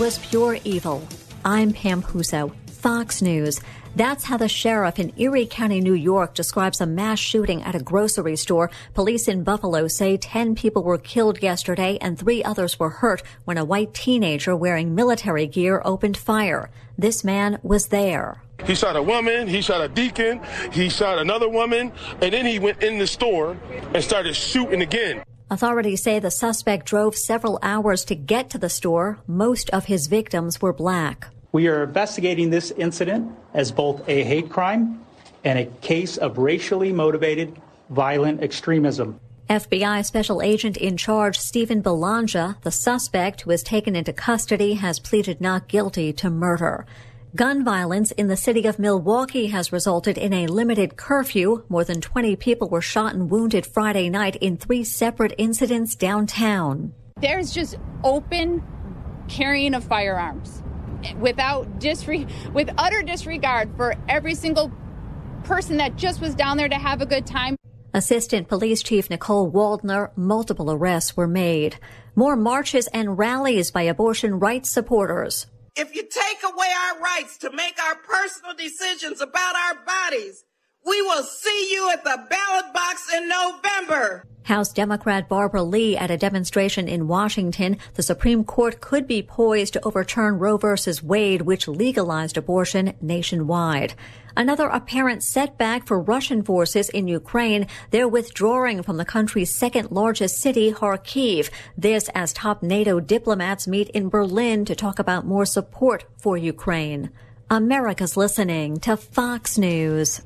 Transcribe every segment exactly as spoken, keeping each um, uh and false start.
was pure evil. I'm Pam Puso, Fox News. That's how the sheriff in Erie County, New York, describes a mass shooting at a grocery store. Police in Buffalo say ten people were killed yesterday and three others were hurt when a white teenager wearing military gear opened fire. This man was there. He shot a woman, he shot a deacon, he shot another woman, and then he went in the store and started shooting again. Authorities say the suspect drove several hours to get to the store. Most of his victims were black. We are investigating this incident as both a hate crime and a case of racially motivated violent extremism. F B I Special Agent in Charge Stephen Belongia, the suspect who was taken into custody, has pleaded not guilty to murder. Gun violence in the city of Milwaukee has resulted in a limited curfew. More than twenty people were shot and wounded Friday night in three separate incidents downtown. There's just open carrying of firearms without disre- with utter disregard for every single person that just was down there to have a good time. Assistant Police Chief Nicole Waldner, multiple arrests were made. More marches and rallies by abortion rights supporters. If you take away our rights to make our personal decisions about our bodies, we will see you at the ballot box in November. House Democrat Barbara Lee at a demonstration in Washington. The Supreme Court could be poised to overturn Roe versus Wade, which legalized abortion nationwide. Another apparent setback for Russian forces in Ukraine. They're withdrawing from the country's second largest city, Kharkiv. This as top NATO diplomats meet in Berlin to talk about more support for Ukraine. America's listening to Fox News.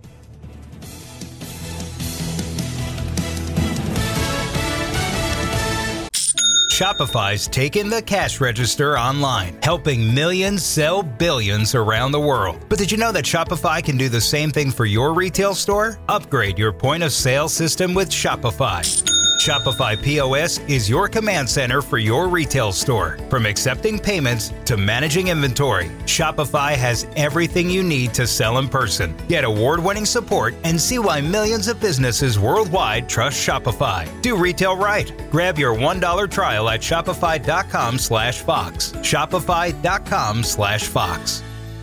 Shopify's taken the cash register online, helping millions sell billions around the world. But did you know that Shopify can do the same thing for your retail store? Upgrade your point of sale system with Shopify. Shopify P O S is your command center for your retail store. From accepting payments to managing inventory, Shopify has everything you need to sell in person. Get award-winning support and see why millions of businesses worldwide trust Shopify. Do retail right. Grab your one dollar trial at shopify.com slash Fox. Shopify.com slash Fox.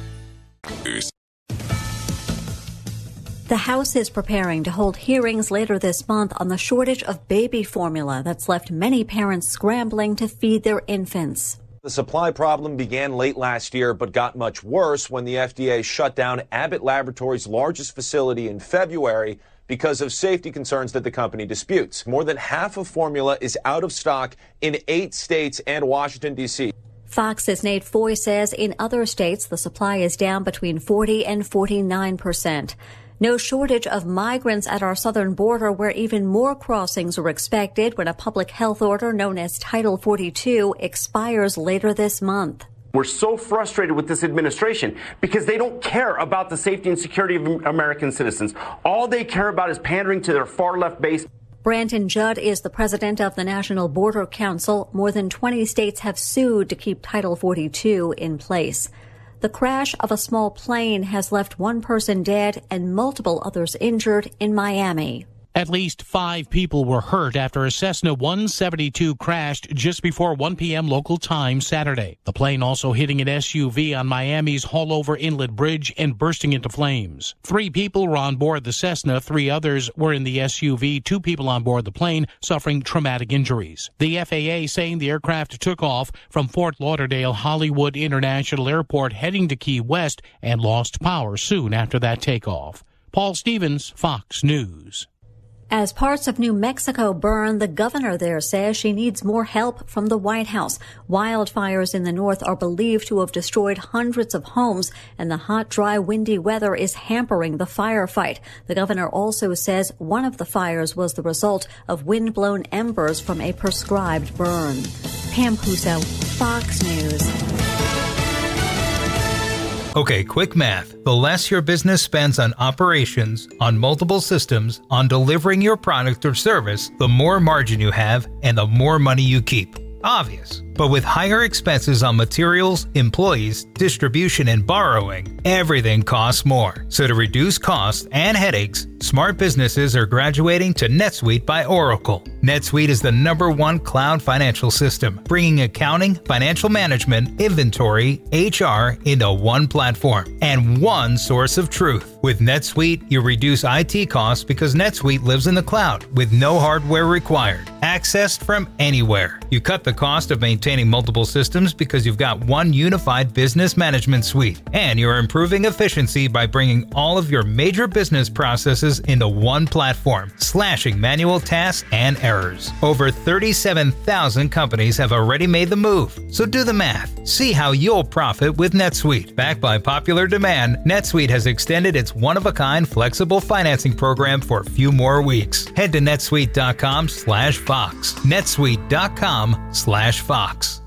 The House is preparing to hold hearings later this month on the shortage of baby formula that's left many parents scrambling to feed their infants. The supply problem began late last year, but got much worse when the F D A shut down Abbott Laboratories' largest facility in February because of safety concerns that the company disputes. More than half of formula is out of stock in eight states and Washington, D C Fox's Nate Foy says in other states the supply is down between forty and forty-nine percent. No shortage of migrants at our southern border, where even more crossings are expected when a public health order known as Title forty-two expires later this month. We're so frustrated with this administration because they don't care about the safety and security of American citizens. All they care about is pandering to their far-left base. Brandon Judd is the president of the National Border Council. More than twenty states have sued to keep Title forty-two in place. The crash of a small plane has left one person dead and multiple others injured in Miami. At least five people were hurt after a Cessna one seventy-two crashed just before one p.m. local time Saturday. The plane also hitting an S U V on Miami's Haulover Inlet Bridge and bursting into flames. Three people were on board the Cessna. Three others were in the S U V. Two people on board the plane suffering traumatic injuries. The F A A saying the aircraft took off from Fort Lauderdale Hollywood International Airport heading to Key West and lost power soon after that takeoff. Paul Stevens, Fox News. As parts of New Mexico burn, the governor there says she needs more help from the White House. Wildfires in the north are believed to have destroyed hundreds of homes, and the hot, dry, windy weather is hampering the firefight. The governor also says one of the fires was the result of wind-blown embers from a prescribed burn. Pam Puso, Fox News. Okay, quick math. The less your business spends on operations, on multiple systems, on delivering your product or service, the more margin you have and the more money you keep. Obvious. But with higher expenses on materials, employees, distribution, and borrowing, everything costs more. So to reduce costs and headaches, smart businesses are graduating to NetSuite by Oracle. NetSuite is the number one cloud financial system, bringing accounting, financial management, inventory, H R into one platform and one source of truth. With NetSuite, you reduce I T costs because NetSuite lives in the cloud with no hardware required, accessed from anywhere. You cut the cost of maintaining multiple systems because you've got one unified business management suite, and you're improving efficiency by bringing all of your major business processes into one platform, slashing manual tasks and errors. Over thirty-seven thousand companies have already made the move, so do the math. See how you'll profit with NetSuite. Backed by popular demand, NetSuite has extended its one-of-a-kind flexible financing program for a few more weeks. Head to netsuite dot com slash Fox. netsuite dot com slash Fox.